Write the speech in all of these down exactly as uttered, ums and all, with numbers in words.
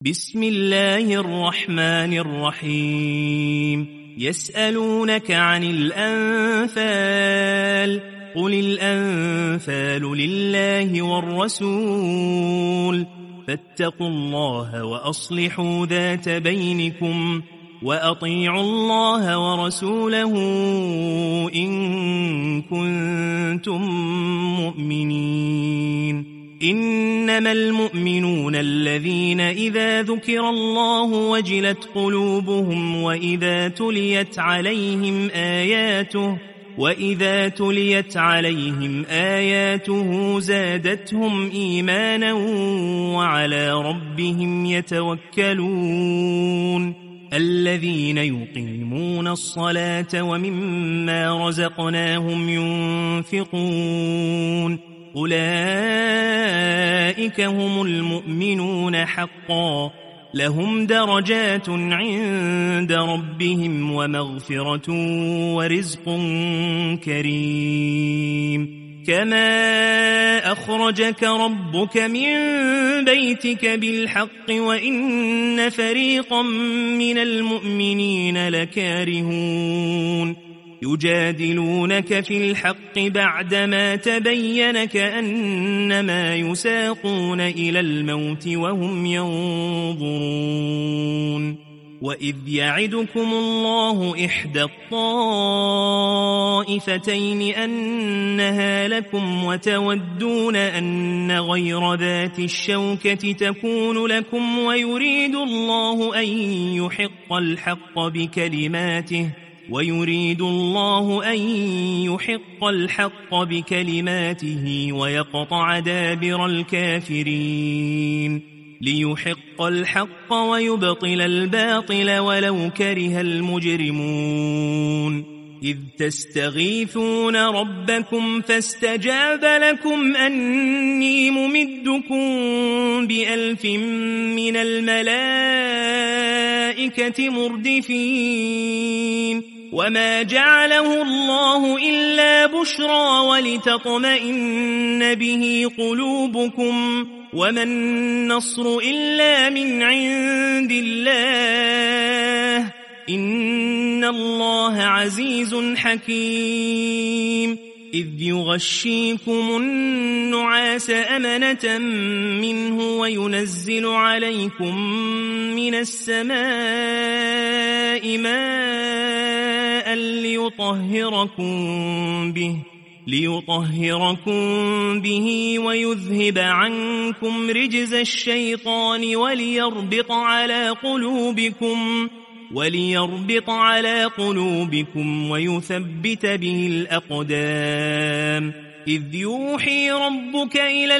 بسم الله الرحمن الرحيم يسألونك عن الأنفال قل الأنفال لله والرسول فاتقوا الله وأصلحوا ذات بينكم وأطيعوا الله ورسوله إن كنتم مؤمنين إنما المؤمنون الذين إذا ذكر الله وجلت قلوبهم وإذا تليت عليهم آياته وإذا تليت عليهم آياته زادتهم إيمانا وعلى ربهم يتوكلون الذين يقيمون الصلاة ومما رزقناهم ينفقون أولئك هم المؤمنون حقا لهم درجات عند ربهم ومغفرة ورزق كريم كما أخرجك ربك من بيتك بالحق وإن فريقا من المؤمنين لكارهون يجادلونك في الحق بعدما تبين كأنما يساقون إلى الموت وهم ينظرون وإذ يعدكم الله إحدى الطائفتين أنها لكم وتودون أن غير ذات الشوكة تكون لكم ويريد الله أن يحق الحق بكلماته ويريد الله أن يحق الحق بكلماته ويقطع دابر الكافرين ليحق الحق ويبطل الباطل ولو كره المجرمون إذ تستغيثون ربكم فاستجاب لكم أني ممدكم بألف من الملائكة مردفين وما جعله الله إلا بشرى ولتطمئن به قلوبكم وما النصر إلا من عند الله إن الله عزيز حكيم إذ يغشيكم النعاس أمنة منه وينزل عليكم من السماء ماء ليطهركم به ليطهركم به ويذهب عنكم رجز الشيطان وليربط على قلوبكم وليربط على قلوبكم ويثبت به الأقدام إذ يوحي ربك إلى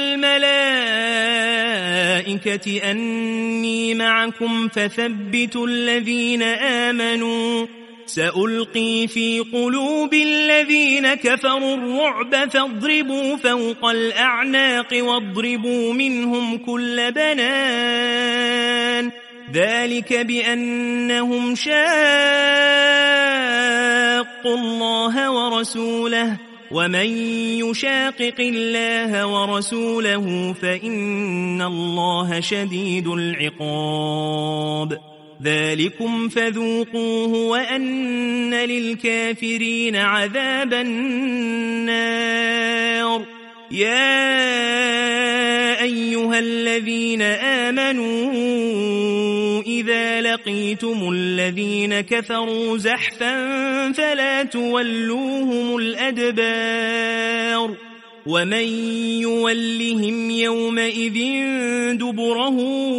الملائكة أني معكم فثبتوا الذين آمنوا سألقي في قلوب الذين كفروا الرعب فاضربوا فوق الأعناق واضربوا منهم كل بنان ذلك بأنهم شاقوا الله ورسوله ومن يشاقق الله ورسوله فإن الله شديد العقاب ذلكم فذوقوه وأن للكافرين عذاب النار يا أيها الذين آمنوا إذا لقيتم الذين كفروا زحفا فلا تولوهم الأدبار ومن يولهم يومئذ دبره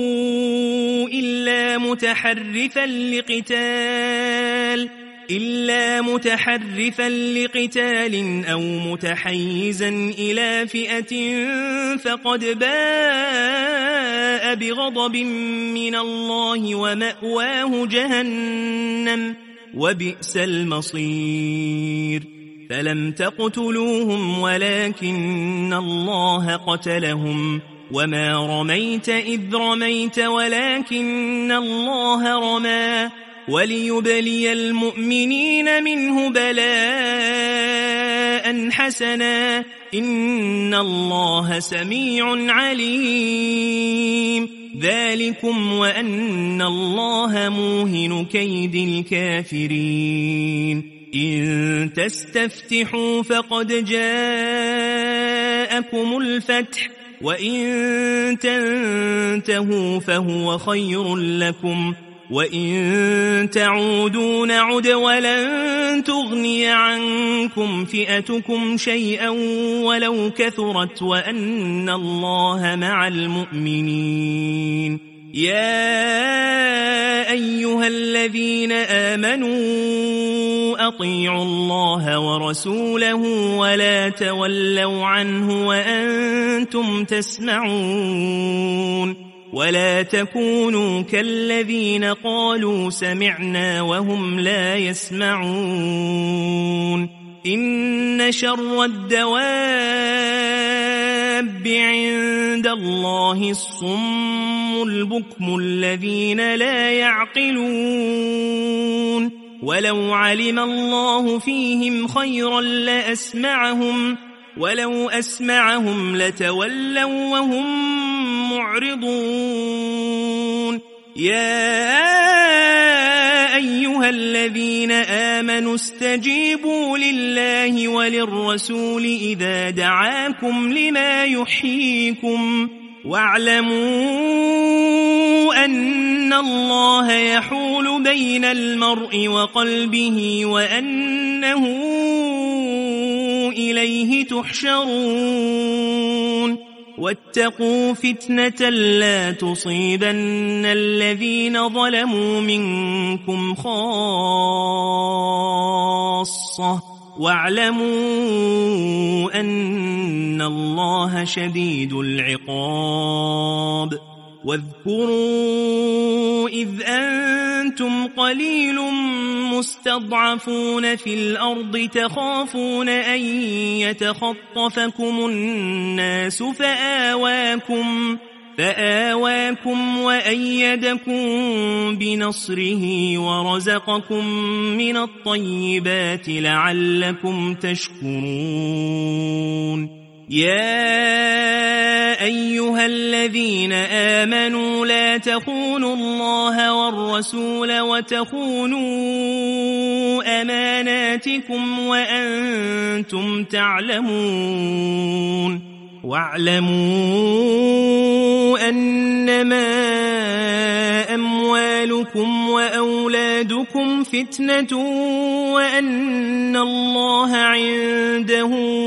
إلا متحرفا لقتال إلا متحرفا لقتال أو متحيزا إلى فئة فقد باء بغضب من الله ومأواه جهنم وبئس المصير فلم تقتلوهم ولكن الله قتلهم وما رميت إذ رميت ولكن الله رمى وليبلي المؤمنين منه بلاء حسنا إن الله سميع عليم ذلكم وأن الله موهن كيد الكافرين إن تستفتحوا فقد جاءكم الفتح وإن تنتهوا فهو خير لكم وإن تعودوا نعد ولن تغني عنكم فئتكم شيئا ولو كثرت وأن الله مع المؤمنين يا أيها الذين آمنوا أطيعوا الله ورسوله ولا تولوا عنه وأنتم تسمعون ولا تكونوا كالذين قالوا سمعنا وهم لا يسمعون إن شر الدواب عند الله الصم البكم الذين لا يعقلون ولو علم الله فيهم خيرا لأسمعهم ولو أسمعهم لتولوا وهم معرضون يا أيها الذين آمنوا استجيبوا لله وللرسول إذا دعاكم لما يحييكم واعلموا أن الله يحول بين المرء وقلبه وأنه إليه تحشرون واتقوا فتنة لا تصيبن الذين ظلموا منكم خاصة واعلموا أن الله شديد العقاب واذكروا إذ أنتم قليل مستضعفون في الأرض تخافون أن يتخطفكم الناس فآواكم فآواكم وأيدكم بنصره ورزقكم من الطيبات لعلكم تشكرون يا أيها الذين آمنوا لا تخونوا الله والرسول وتخونوا أماناتكم وأنتم تعلمون واعلموا أنما أموالكم وأولادكم فتنة وأن الله عنده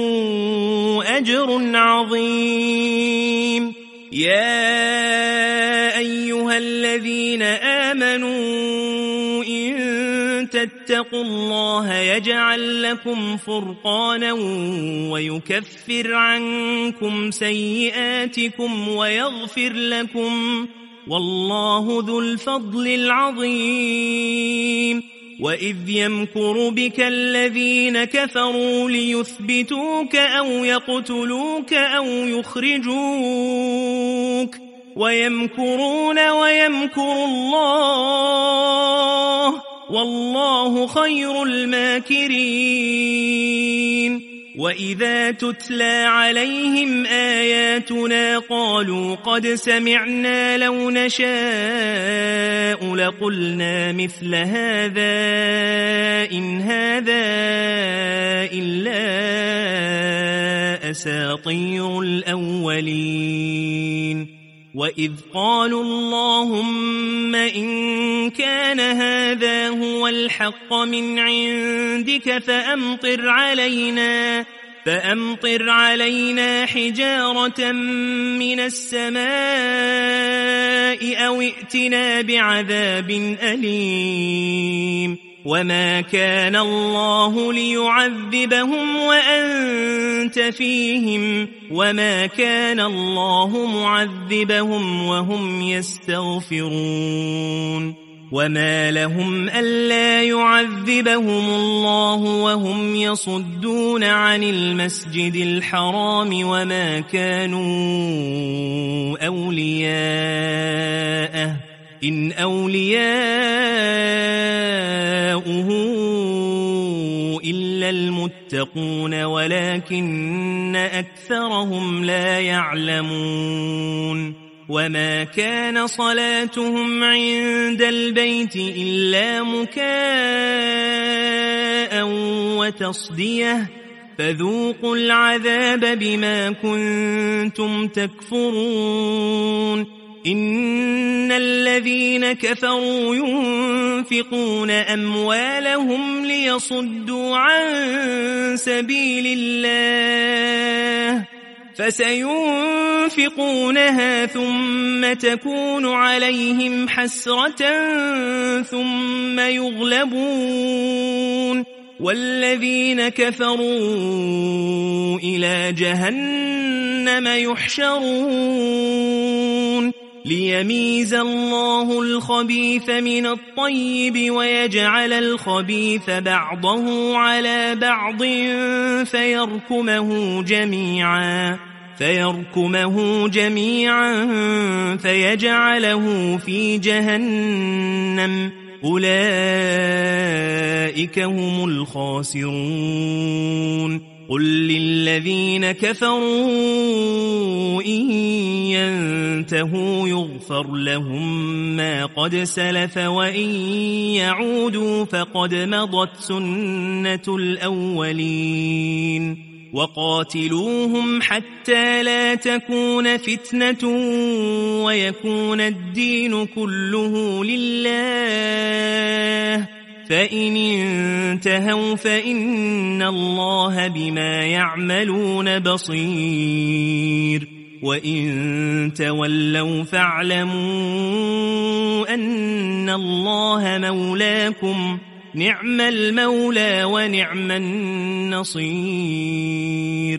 أجر عظيم يا أيها الذين آمنوا إن تتقوا الله يجعل لكم فرقانا ويكفر عنكم سيئاتكم ويغفر لكم والله ذو الفضل العظيم وإذ يمكر بك الذين كفروا ليثبتوك أو يقتلوك أو يخرجوك ويمكرون ويمكر الله والله خير الماكرين وإذا تتلى عليهم آياتنا قالوا قد سمعنا لو نشاء لقلنا مثل هذا إن هذا إلا أساطير الأولين وإذ قالوا اللهم إن كان هذا هو الحق من عندك فأمطر علينا فأمطر علينا حجارة من السماء أو ائتنا بعذاب أليم وما كان الله ليعذبهم وأنت فيهم وما كان الله معذبهم وهم يستغفرون وما لهم ألا يعذبهم الله وهم يصدون عن المسجد الحرام وما كانوا أولياءه إن أولياؤه إلا المتقون ولكن أكثرهم لا يعلمون وما كان صلاتهم عند البيت إلا مكاء وتصدية فذوقوا العذاب بما كنتم تكفرون إن الذين كفروا ينفقون أموالهم ليصدوا عن سبيل الله فسينفقونها ثم تكون عليهم حسرة ثم يغلبون والذين كفروا إلى جهنم يحشرون ليميز الله الخبيث من الطيب ويجعل الخبيث بعضه على بعض فيركمه جميعا فيركمه جميعا فيجعله في جهنم أولئك هم الخاسرون قل للذين كفروا إن ينتهوا يغفر لهم ما قد سلف وإن يعودوا فقد مضت سنة الأولين وقاتلوهم حتى لا تكون فتنة ويكون الدين كله لله فإن انتهوا فإن الله بما يعملون بصير وإن تولوا فاعلموا أن الله مولاكم نعم المولى ونعم النصير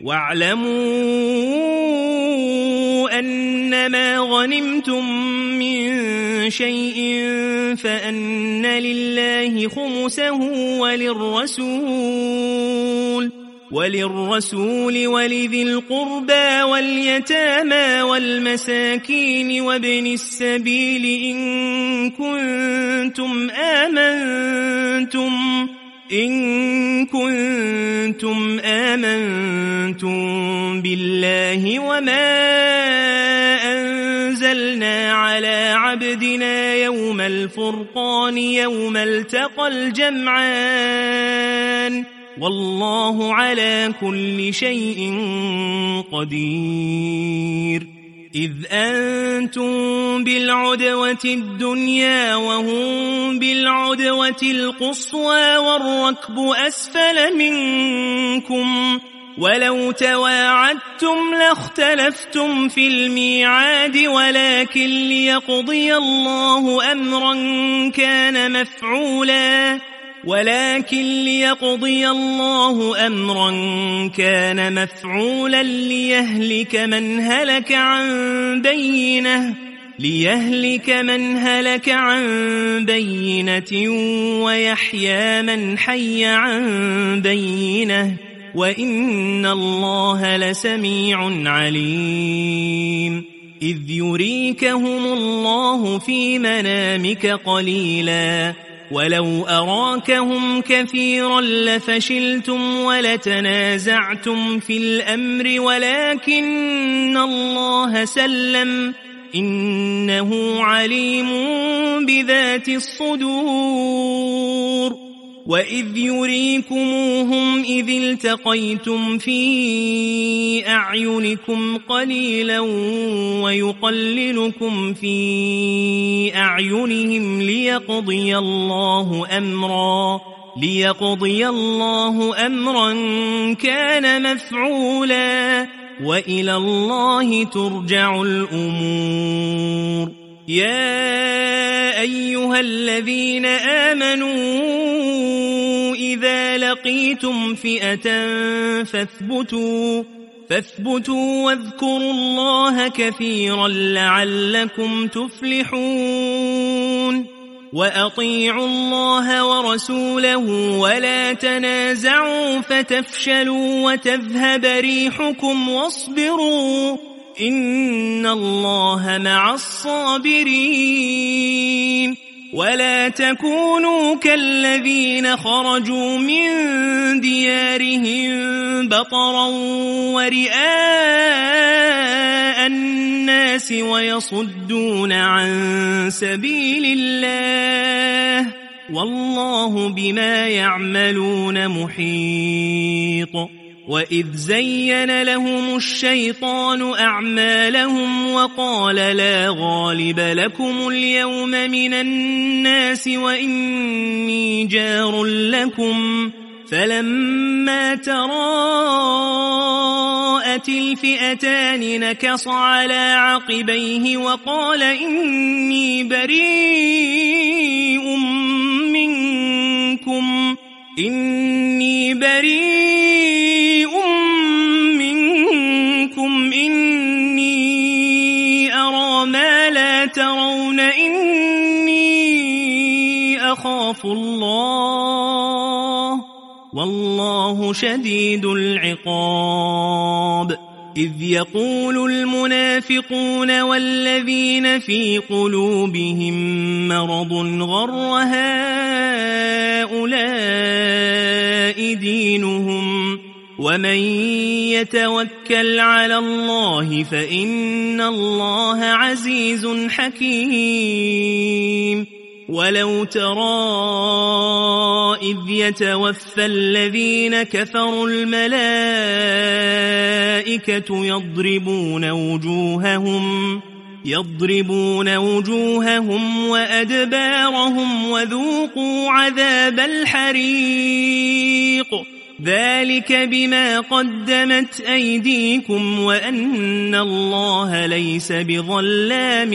واعلموا أنما غنمتم من شيء فأن لله خمسه وللرسول وللرسول ولذي القربى واليتامى والمساكين وابن السبيل إن كنتم آمنتم إن كنتم آمنتم بالله وما أنزلنا على عبدنا يوم الفرقان يوم التقى الجمعان والله على كل شيء قدير إذ أنتم بالعدوة الدنيا وهم بالعدوة القصوى والركب أسفل منكم ولو تواعدتم لاختلفتم في الميعاد ولكن ليقضي الله أمرا كان مفعولا ولكن ليقضي الله أمرا كان مفعولا ليهلك من هلك عن بينه ليهلك من هلك عن بينة ويحيى من حي عن بينه وإن الله لسميع عليم إذ يريكهم الله في منامك قليلا ولو أراكهم كثيرا لفشلتم ولتنازعتم في الأمر ولكن الله سلم إنه عليم بذات الصدور وإذ يريكموهم إذ التقيتم في أعينكم قليلا ويقللكم في أعينهم ليقضي الله أمرا ليقضي الله أمرا كان مفعولا وإلى الله ترجع الأمور يا أيها الذين آمنوا إذا لقيتم فئة فاثبتوا فاثبتوا واذكروا الله كثيرا لعلكم تفلحون وأطيعوا الله ورسوله ولا تنازعوا فتفشلوا وتذهب ريحكم واصبروا إن الله مع الصابرين ولا تكونوا كالذين خرجوا من ديارهم بطرا ورئاء الناس ويصدون عن سبيل الله والله بما يعملون محيط. وإذ زين لهم الشيطان أعمالهم وقال لا غالب لكم اليوم من الناس وإني جار لكم فلما تراءت الفئتان نكص على عقبيه وقال إني بريء منكم إني بريء منكم إني أرى ما لا ترون إني أخاف الله والله شديد العقاب. إذ يقول المنافقون والذين في قلوبهم مرض غر هؤلاء دينهم ومن يتوكل على الله فإن الله عزيز حكيم. ولو ترى إذ يتوفى الذين كفروا الملائكة يضربون وجوههم يضربون وجوههم وأدبارهم وذوقوا عذاب الحريق ذلك بما قدمت أيديكم وأن الله ليس بظلام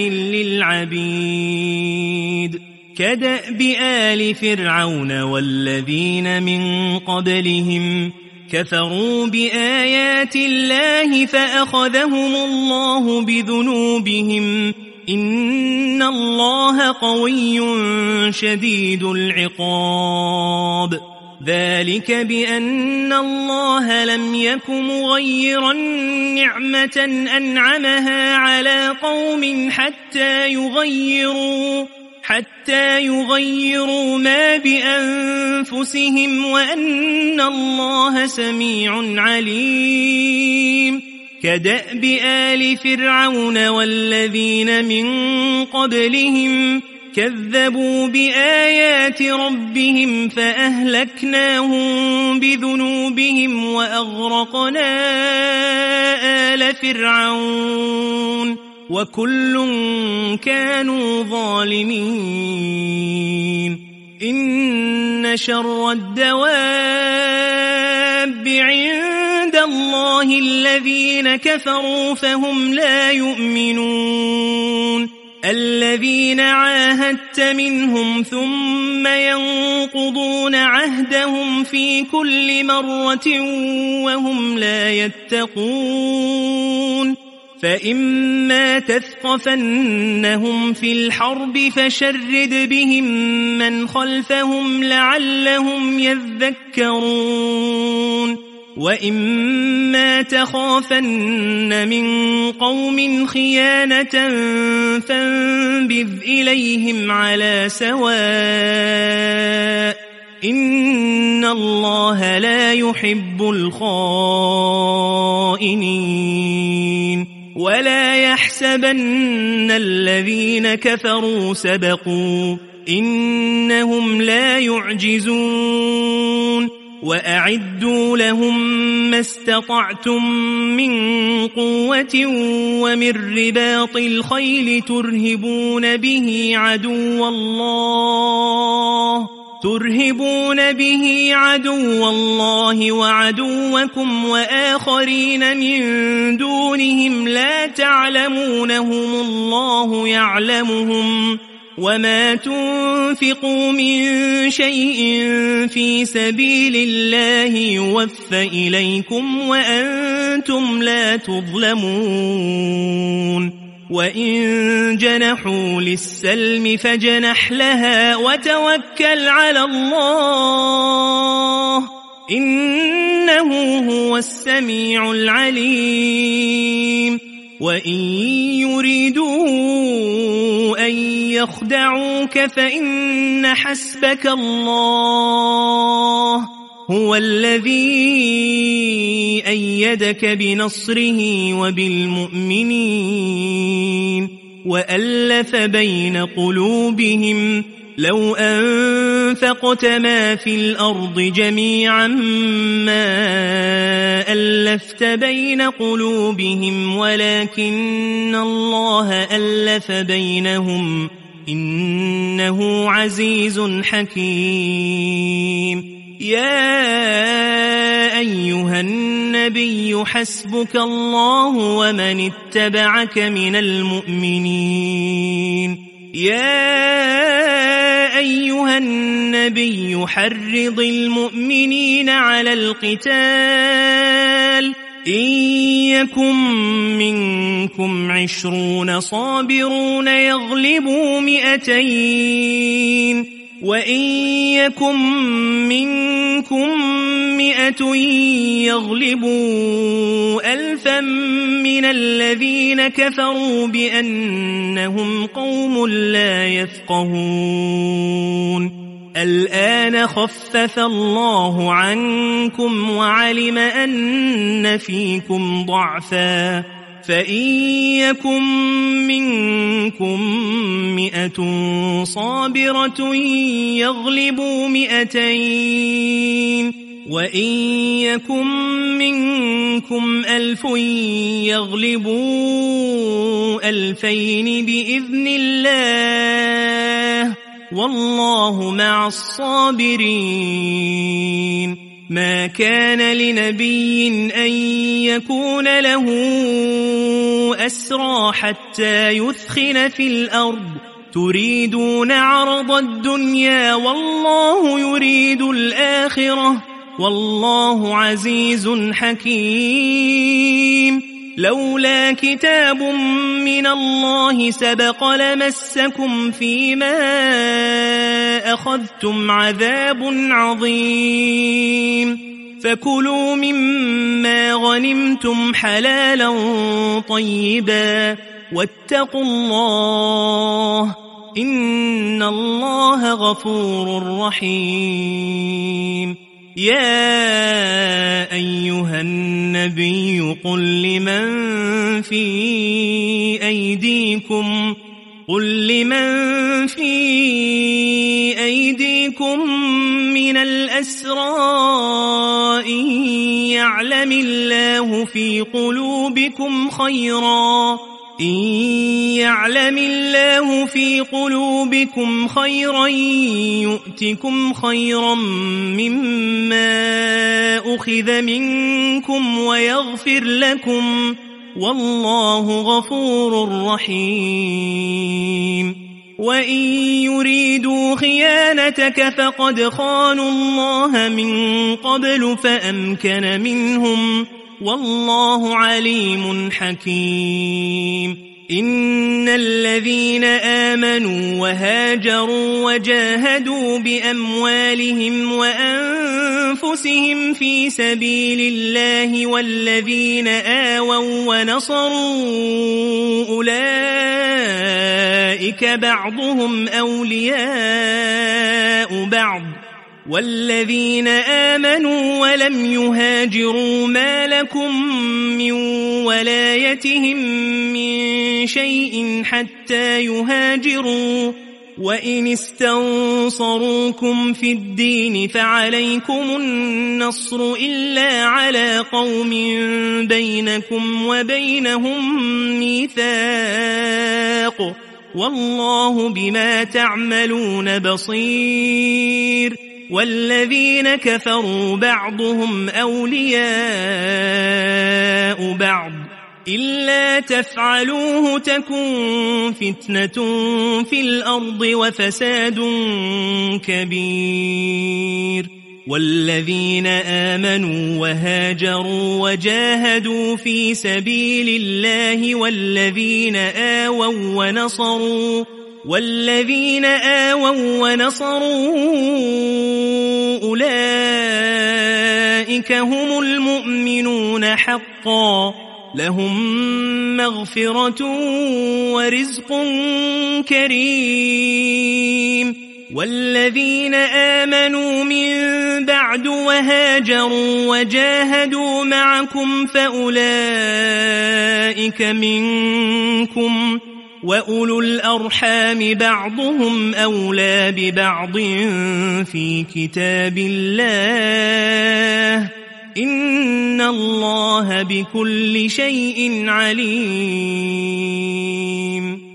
للعبيد. كدأب آل فرعون والذين من قبلهم كفروا بآيات الله فأخذهم الله بذنوبهم إن الله قوي شديد العقاب. ذلك بأن الله لم يك مغيرا نعمة أنعمها على قوم حتى يغيروا حتى يغيروا ما بأنفسهم وأن الله سميع عليم. كدأب آل فرعون والذين من قبلهم كذبوا بآيات ربهم فأهلكناهم بذنوبهم وأغرقنا آل فرعون وكل كانوا ظالمين. إن شر الدواب عند الله الذين كفروا فهم لا يؤمنون. الذين عاهدت منهم ثم ينقضون عهدهم في كل مرة وهم لا يتقون. فإما تثقفنهم في الحرب فشرد بهم من خلفهم لعلهم يذكرون. وإما تخافن من قوم خيانة فانبذ إليهم على سواء إن الله لا يحب الخائنين. ولا يحسبن الذين كفروا سبقوا إنهم لا يعجزون. وأعدوا لهم ما استطعتم من قوة ومن رباط الخيل ترهبون به عدو الله ترهبون به عدو الله وعدوكم وآخرين من دونهم لا تعلمونهم الله يعلمهم. وما تنفقوا من شيء في سبيل الله يوفى إليكم وأنتم لا تظلمون. وإن جنحوا للسلم فجنح لها وتوكل على الله إنه هو السميع العليم. وإن يريدوا أن يخدعوك فإن حسبك الله هو الذي أيدك بنصره وبالمؤمنين وألف بين قلوبهم لو أنفقت ما في الأرض جميعا ما ألفت بين قلوبهم ولكن الله ألف بينهم إنه عزيز حكيم. يا أيها النبي حسبك الله ومن اتبعك من المؤمنين. يا أيها النبي حرض المؤمنين على القتال إن يكن منكم عشرون صابرون يغلبوا مئتين وإن يكن منكم مئة يغلبوا ألفا من الذين كفروا بأنهم قوم لا يفقهون. الآن خفف الله عنكم وعلم أن فيكم ضعفا فإن يكن منكم مئة صابرة يغلبوا مئتين وإن يكن منكم ألف يغلبوا ألفين بإذن الله والله مع الصابرين. ما كان لنبي أن يكون له أسرى حتى يثخن في الأرض تريدون عرض الدنيا والله يريد الآخرة والله عزيز حكيم. لولا كتاب من الله سبق لمسكم فيما أخذتم عذاب عظيم. فكلوا مما غنمتم حلالا طيبا واتقوا الله إن الله غفور رحيم. يا أيها النبي قل لمن في أيديكم قل لمن في أيديكم من الأسرى إن يعلم الله في قلوبكم خيرا إن يعلم الله في قلوبكم خيرا يؤتكم خيرا مما أخذ منكم ويغفر لكم والله غفور رحيم. وإن يريدوا خيانتك فقد خانوا الله من قبل فأمكن منهم والله عليم حكيم. إن الذين آمنوا وهاجروا وجاهدوا بأموالهم وأنفسهم في سبيل الله والذين آووا ونصروا أولئك بعضهم أولياء بعض والذين آمنوا ولم يهاجروا ما لكم من ولايتهم من شيء حتى يهاجروا وإن استنصروكم في الدين فعليكم النصر إلا على قوم بينكم وبينهم ميثاق والله بما تعملون بصير. والذين كفروا بعضهم أولياء بعض إلا تفعلوه تكن فتنة في الأرض وفساد كبير. والذين آمنوا وهاجروا وجاهدوا في سبيل الله والذين آووا ونصروا والذين آووا ونصروا أولئك هم المؤمنون حقا لهم مغفرة ورزق كريم. والذين آمنوا من بعد وهاجروا وجاهدوا معكم فأولئك منكم، وأولو الأرحام بعضهم أولى ببعض في كتاب الله، إن الله بكل شيء عليم.